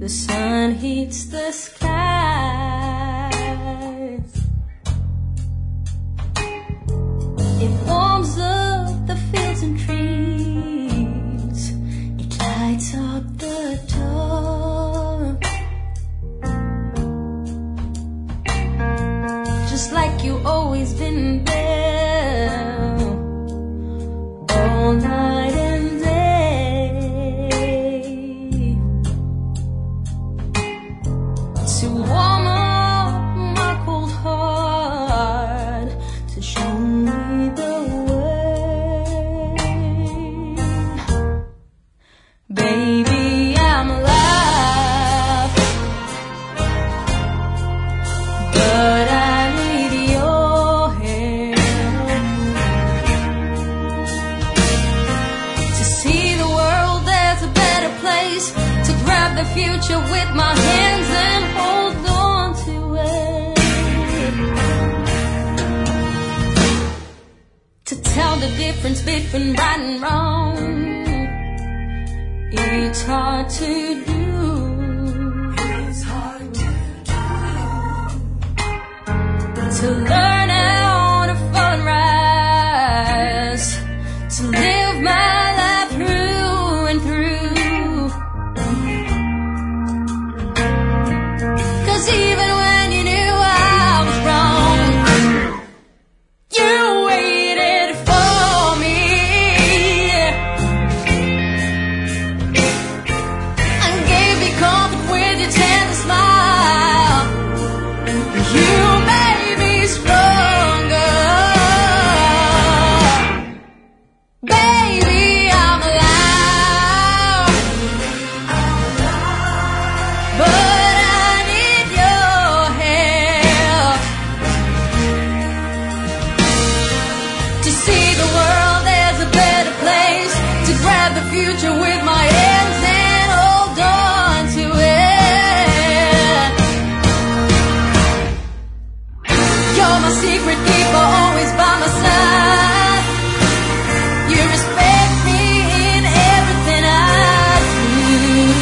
The sun heats the skies. It warms up the fields and trees. It lights up the dark. Just like you always been there, all night and day, to warm up my cold heart, to show me the way. Baby, I'm alive, but I need your help to see the world as a better place, to grab the future with my hands and hold on to it, to tell the difference between right and wrong. It's hard to do. It's hard to do. To learn how to fall and rise, to live my life through and through. 'Cause even when you knew I was wrong, you waited for me and gave me comfort with your tender smile. You made me stronger. Baby, I'm alive, but I need your help to see the world as a better place, to grab the future with my hands and hold on to it. You're my secret keeper, always by my side. You respect me in everything I do.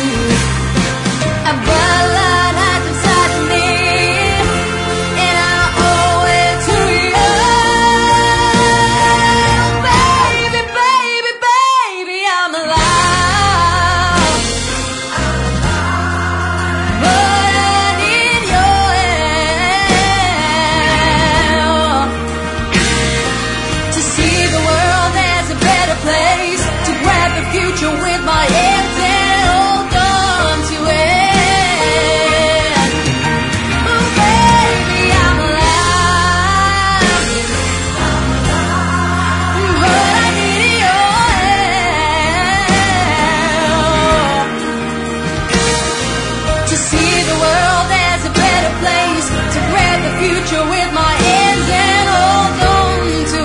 But a lot hides inside of me, and I owe it to you. Baby, baby, baby, I'm alive, but I need your help to see the world as a better place, to grab the future with my hands and hold on to it. Oh, baby, I'm alive, but I need your help to see the world as a better place, to grab the future with my hands and hold on to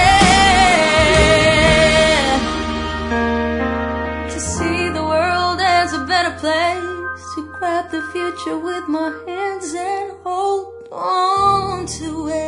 it. To see the world as a better place, to grab the future with my hands and hold on to it.